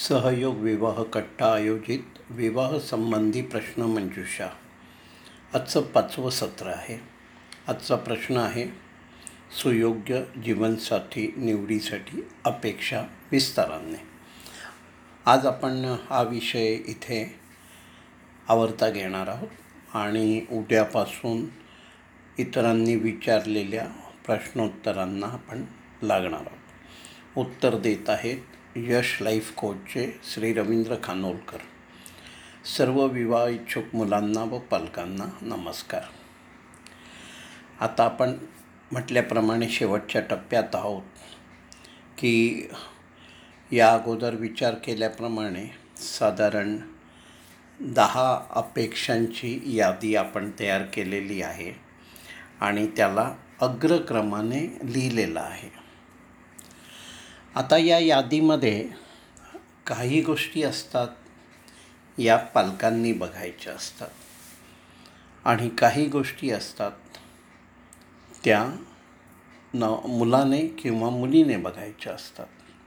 सहयोग विवाह कट्टा आयोजित विवाह संबंधी प्रश्नमंजुषा. आजचं 5वं सत्र आहे. आजचा प्रश्न आहे, सुयोग्य जीवनसाथी निवडीसाठी अपेक्षा विस्ताराने. आज आपण हा विषय इथे आवरता घेणार आहोत आणि उद्यापासून इतरांनी विचारलेल्या प्रश्नोत्तरांना आपण लागणार आहोत. उत्तर देत आहेत यश लाईफ कोचचे श्री रवींद्र खानोलकर. सर्व विवाह इच्छुक मुलांना व पालकांना नमस्कार. आता आपण म्हटल्याप्रमाणे शेवटच्या टप्प्यात आहोत की या अगोदर विचार केल्याप्रमाणे साधारण 10 अपेक्षांची यादी आपण तयार केलेली आहे आणि त्याला अग्रक्रमाने लिहिलेलं आहे. आता या यादीमध्ये काही गोष्टी असतात या पालकांनी बघायच्या असतात आणि काही गोष्टी असतात त्या मुलाने किंवा मुलीने बघायच्या असतात.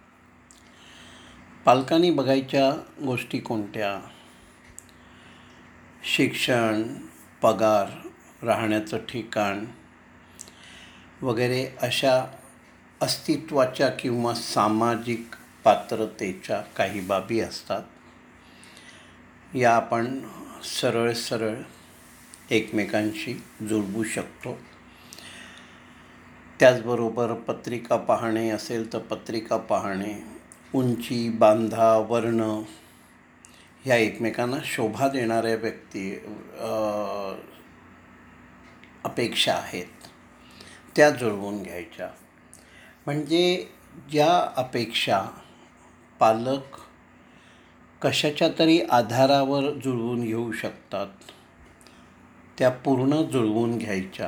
पालकांनी बघायच्या गोष्टी कोणत्या? शिक्षण, पगार, राहण्याचं ठिकाण वगैरे अशा अस्तित्वाच्या किंवा सामाजिक पात्रतेच्या काही बाबी असतात. या आपण सरळ एकमेकांशी जुळवू शकतो. त्याचबरोबर पत्रिका पाहणे असेल तर पत्रिका पाहणे, उंची, बांधा, वर्ण ह्या एकमेकांना शोभा देणाऱ्या अपेक्षा आहेत त्या जुळवून घ्यायच्या. म्हणजे ज्या अपेक्षा पालक कशाच्या तरी आधारावर जुळवून घेऊ शकतात त्या पूर्ण जुळवून घ्यायच्या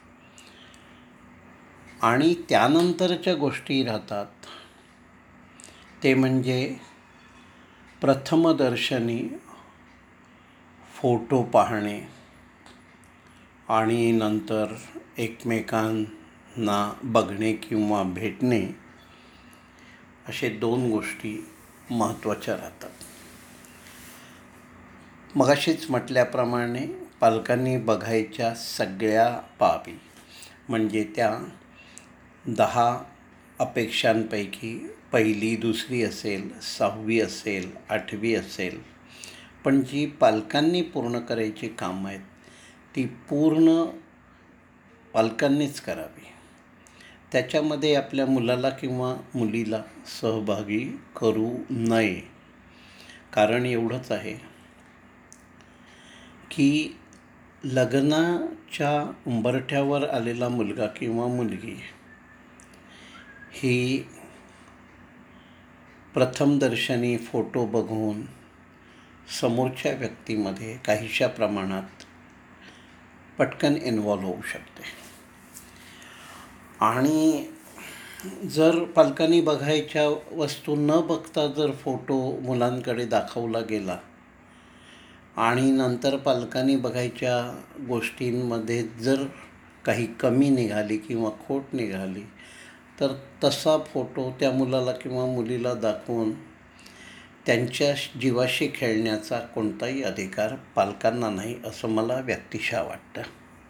आणि त्यानंतरच्या गोष्टी राहतात ते म्हणजे प्रथमदर्शनी फोटो पाहणे आणि नंतर एकमेकांना बघणे किंवा भेटणे असे 2 गोष्टी महत्त्वाच्या राहतात. मगाशीच म्हटल्याप्रमाणे पालकांनी बघायच्या सगळ्या बाबी म्हणजे त्या 10 अपेक्षांपैकी पहिली, दुसरी असेल, 6वी असेल, 8वी असेल, पण जी पालकांनी पूर्ण करायची कामं आहेत ती पूर्ण पालकांनीच करावी. त्याच्यामध्ये आपल्या मुलाला किंवा मुलीला सहभागी करू नये. कारण एवढंच आहे की लग्नाच्या उंबरठ्यावर आलेला मुलगा किंवा मुलगी ही प्रथमदर्शनी फोटो बघून समोरच्या व्यक्तीमध्ये काहीशा प्रमाणात पटकन इन्व्हॉल्व होऊ शकते. आणि जर पालकांनी बघायच्या वस्तू न बघता जर फोटो मुलांकडे दाखवला गेला आणि नंतर पालकांनी बघायच्या गोष्टींमध्ये जर काही कमी निघाली किंवा खोट निघाली तर तसा फोटो त्या मुलाला किंवा मुलीला दाखवून त्यांच्या जीवाशी खेळण्याचा कोणताही अधिकार पालकांना नाही असं मला व्यक्तिशः वाटतं.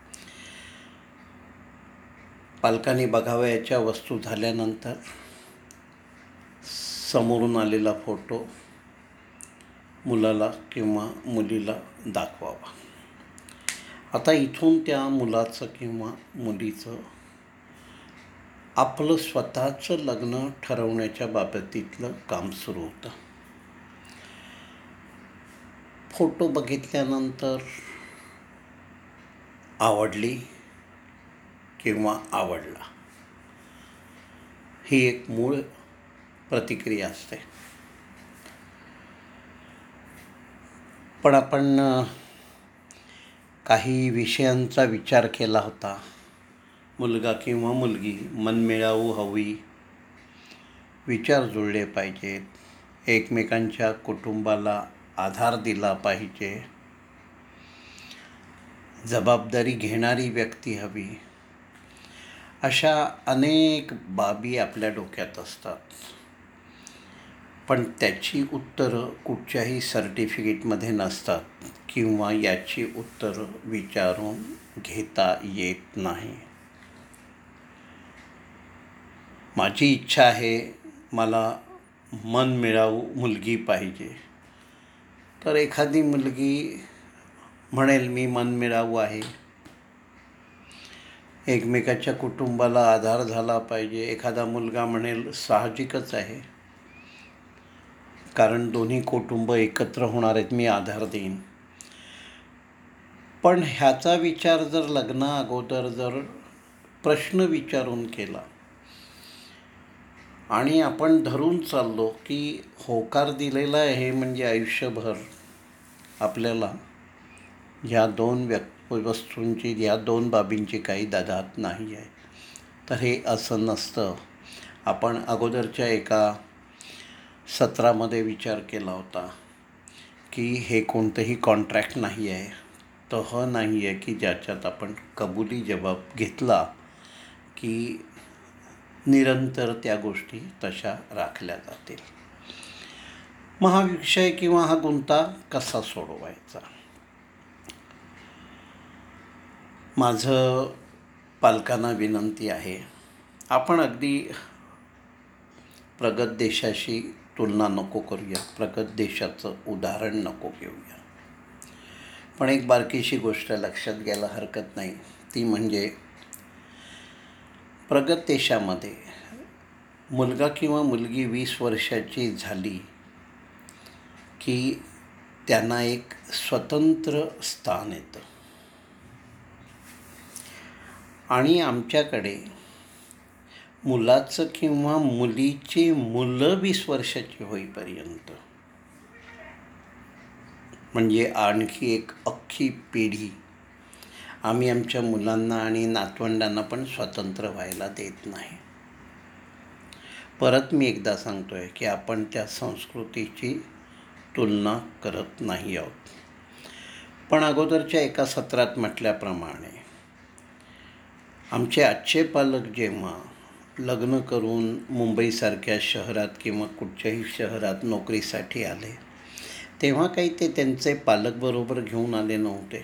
पालकांनी बघावयाच्या वस्तू झाल्यानंतर समोरून आलेला फोटो मुलाला किंवा मुलीला दाखवावा. आता इथून त्या मुलाचं किंवा मुलीचं आपलं स्वतःचं लग्न ठरवण्याच्या बाबतीतलं काम सुरू होतं. फोटो बघितल्यानंतर आवडली किंवा आवडला ही एक मूळ प्रतिक्रिया असते. पण आपण काही विषयांचा विचार केला होता. मुलगा किंवा मुलगी मनमिळावू हवी, विचार जुळले पाहिजेत, एकमेकांच्या कुटुंबाला आधार दिला पाहिजे, जबाबदारी घेणारी व्यक्ती हवी, अशा अनेक बाबी आपल्या डोक्यात असतात. पण त्याची उत्तरं कुठच्याही सर्टिफिकेटमध्ये नसतात किंवा याची उत्तरं विचारून घेता येत नाही. माझी इच्छा आहे, मला मनमिळावू मुलगी पाहिजे. तर एखादी मुलगी म्हणेल मी मनमिळावू आहे, एकमेकाच्या कुटुंबाला आधार झाला पाहिजे. एखादा मुलगा म्हणेल साहजिकच आहे, कारण दोन्ही कुटुंब एकत्र होणार आहेत, मी आधार देईन. पण ह्याचा विचार जर लग्ना अगोदर जर प्रश्न विचारून केला आणि आपण धरून चाललो की होकार दिलेला आहे म्हणजे आयुष्यभर आपल्याला ह्या दोन वस्तूंची, ह्या दोन बाबींची काही दाद नाही आहे, तर हे असं नसतं. आपण अगोदरच्या एका सत्रामध्ये विचार केला होता की हे कोणतंही कॉन्ट्रॅक्ट नाही आहे, तह नाही आहे की ज्याच्यात आपण कबुली जबाब घेतला की निरंतर त्या गोष्टी तशा राखल्या जातील. मग हा विषय किंवा हा गुंता कसा सोडवायचा? माझं पालकांना विनंती आहे, आपण अगदी प्रगत देशाशी तुलना नको करूया, प्रगत देशाचं उदाहरण नको घेऊया. पण एक बारकीशी गोष्ट लक्षात घ्यायला हरकत नाही, ती म्हणजे प्रगत देशामध्ये मुलगा किंवा मुलगी 20 वर्षाची झाली की त्यांना एक स्वतंत्र स्थान येतं. आणि आमच्याकडे मुलाचं किंवा मुलीची मुलं 20 वर्षाची होईपर्यंत, म्हणजे आणखी एक अख्खी पिढी आम्ही आमच्या मुलांना आणि नातवंडांना पण स्वतंत्र व्हायला देत नाही. परत मी एकदा सांगतो आहे की आपण त्या संस्कृतीची तुलना करत नाही आहोत. पण अगोदरच्या एका सत्रात म्हटल्याप्रमाणे आमचे आजचे पालक जेव्हा लग्न करून मुंबईसारख्या शहरात किंवा कुठच्याही शहरात नोकरीसाठी आले, तेव्हा काही ते त्यांचे पालकबरोबर घेऊन आले नव्हते.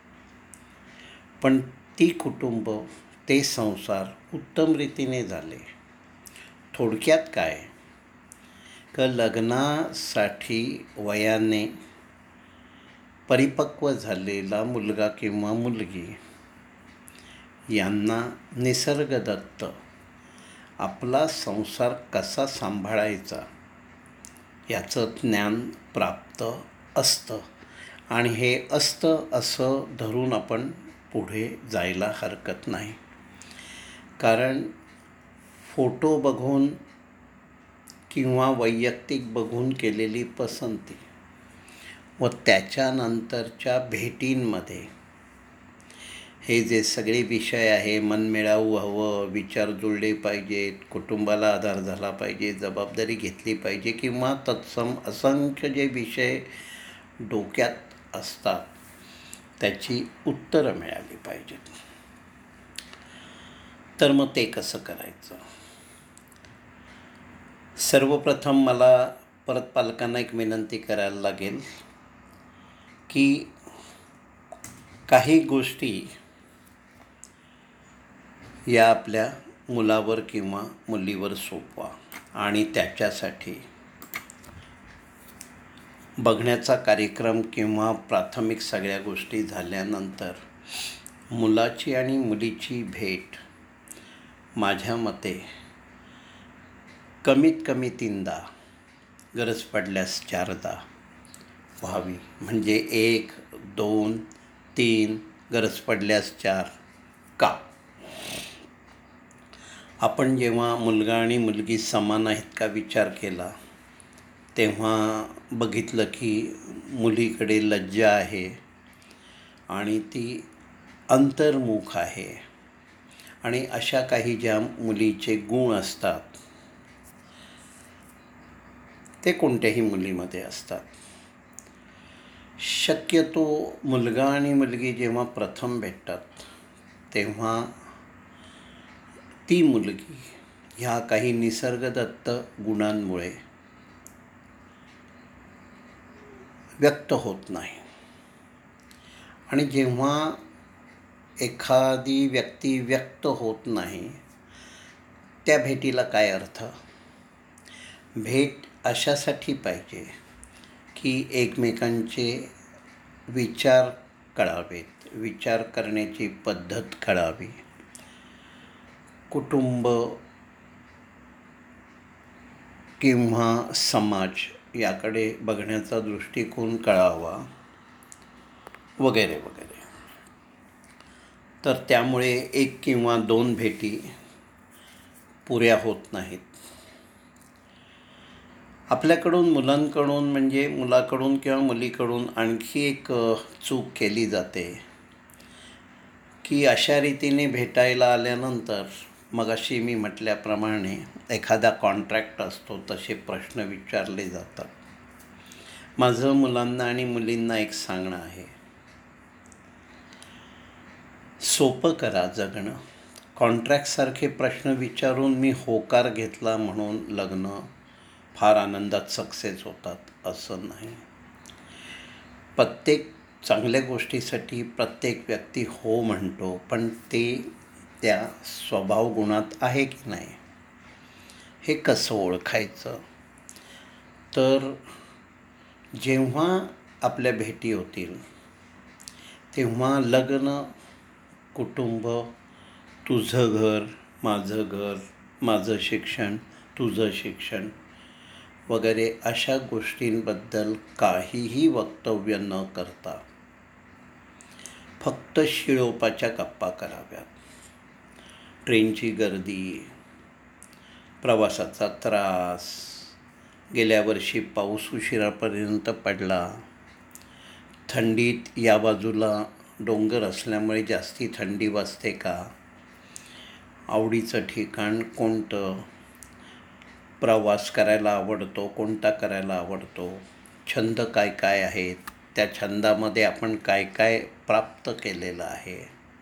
पण ती कुटुंब, ते संसार उत्तम रीतीने झाले. थोडक्यात काय, का लग्नासाठी वयाने परिपक्व झालेला मुलगा किंवा मुलगी यांना निसर्गदत्त आपला संसार कसा सांभाळायचा याचं ज्ञान प्राप्त असतं. आणि हे असतं असं धरून आपण पुढे जायला हरकत नाही. कारण फोटो बघून किंवा वैयक्तिक बघून केलेली पसंती व त्याच्यानंतरच्या भेटींमध्ये हे जे सगळे विषय आहे, मनमिळावू हवं, विचार जुळले पाहिजेत, कुटुंबाला आधार झाला पाहिजे, जबाबदारी घेतली पाहिजे किंवा तत्सम असंख्य जे विषय डोक्यात असतात त्याची उत्तरं मिळाली पाहिजेत. तर मग ते कसं करायचं? सर्वप्रथम मला परत पालकांना एक विनंती करायला लागेल की काही गोष्टी या आपल्या मुलावर किंवा मुलीवर सोपवा आणि त्याच्यासाठी बघण्याचा कार्यक्रम किंवा प्राथमिक सगळ्या गोष्टी झाल्यानंतर मुलाची आणि मुलीची भेट माझ्या मते कमीत कमी 3दा, गरज पडल्यास 4दा व्हावी. म्हणजे 1, 2, 3, गरज पडल्यास 4. का? आपण जेव्हा मुलगा आणि मुलगी समान आहेत का विचार केला, तेव्हा बघितलं की मुलीकडे लज्जा आहे आणि ती अंतर्मुख आहे. आणि अशा काही ज्या मुलीचे गुण असतात ते कोणत्याही मुलीमध्ये असतात. शक्यतो मुलगा आणि मुलगी जेव्हा प्रथम भेटतात तेव्हा ती मुलगी ह्या काही निसर्गदत्त गुणांमुळे व्यक्त होत नाही. आणि जेव्हा एखादी व्यक्ती व्यक्त होत नाही, त्या भेटीला काय अर्थ? भेट अशासाठी पाहिजे की एकमेकांचे विचार कळावेत, विचार करण्याची पद्धत कळावी, कुटुंब किंवा समाज याकडे बघण्याचा दृष्टिकोन कळावा, वगैरे वगैरे. तर त्यामुळे एक किंवा दोन भेटी पुऱ्या होत नाहीत. आपल्याकडून मुलांकडून म्हणजे मुलाकडून किंवा मुलीकडून आणखी एक चूक केली जाते की अशा रीतीने भेटायला आल्यानंतर मगाशी मी म्हटल्याप्रमाणे एखादा कॉन्ट्रॅक्ट असतो, तसे प्रश्न विचारले जातात. माझं मुलांना आणि मुलींना एक सांगणं आहे, सोपं करा जगणं. कॉन्ट्रॅक्टसारखे प्रश्न विचारून मी होकार घेतला म्हणून लग्न फार आनंदात सक्सेस होतात असं नाही. प्रत्येक चांगल्या गोष्टीसाठी प्रत्येक व्यक्ती हो म्हणतो, पण ते त्या स्वभाव गुणात आहे की नाही हे कसं ओळखायचं? तर जेव्हा आपल्या भेटी होतील तेव्हा लग्न, कुटुंब, तुझं घर, माझं शिक्षण, तुझं शिक्षण वगैरे अशा गोष्टींबद्दल काहीही वक्तव्य न करता फक्त शिळोपाच्या गप्पा कराव्यात. ट्रेनची गर्दी, प्रवासाचा त्रास, गेल्या वर्षी पाऊस उशिरापर्यंत पडला, थंडीत या बाजूला डोंगर असल्यामुळे जास्ती थंडी वाजते का, आवडीचं ठिकाण कोणतं, प्रवास करायला आवडतो कोणता करायला आवडतो, छंद काय काय आहेत, त्या छंदामध्ये आपण काय काय प्राप्त केलेलं आहे,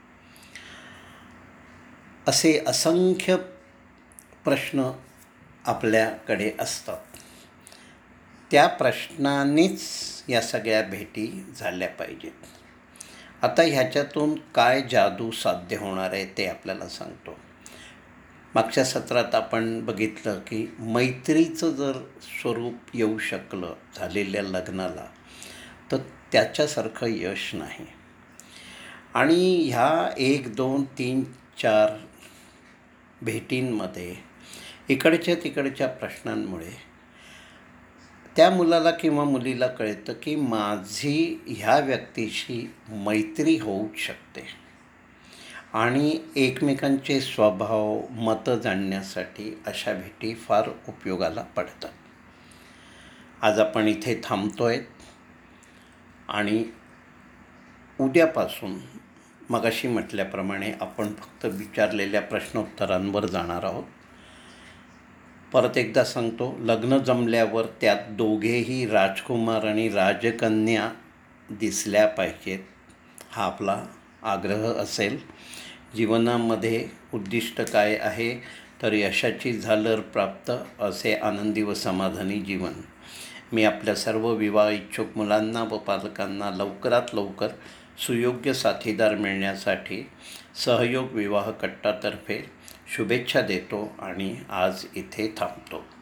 असे असंख्य प्रश्न आपल्याकडे असतात. त्या प्रश्नांनीच या सगळ्या भेटी झाल्या पाहिजेत. आता ह्याच्यातून काय जादू साध्य होणार आहे ते आपल्याला सांगतो. मागच्या सत्रात आपण बघितलं की मैत्रीचं जर स्वरूप येऊ शकलं झालेल्या लग्नाला, तर त्याच्यासारखं यश नाही. आणि ह्या 1, 2, 3, 4 भेटींमध्ये इकडच्या तिकडच्या प्रश्नांमुळे त्या मुलाला किंवा मुलीला कळतं की माझी ह्या व्यक्तीशी मैत्री होऊच शकते. आणि एकमेकांचे स्वभाव, मतं जाणण्यासाठी अशा भेटी फार उपयोगाला पडतात. आज आपण इथे थांबतोय आणि उद्यापासून मगाशी म्हटल्याप्रमाणे आपण फक्त विचारलेल्या प्रश्नोत्तरांवर जाणार आहोत. परत एकदा सांगतो, लग्न जमल्यावर त्यात दोघेही राजकुमार आणि राजकन्या दिसल्या पाहिजेत, हा आपला आग्रह असेल. जीवनामध्ये उद्दिष्ट काय आहे? तर यशाची झालर प्राप्त, असे आनंदी व समाधानी जीवन. मी आपल्या सर्व विवाह इच्छुक मुलांना व पालकांना लवकरात लवकर सुयोग्य साथीदार मिळण्यासाठी सहयोग विवाह कट्टातर्फे शुभेच्छा देतो आणि आज इथे थांबतो.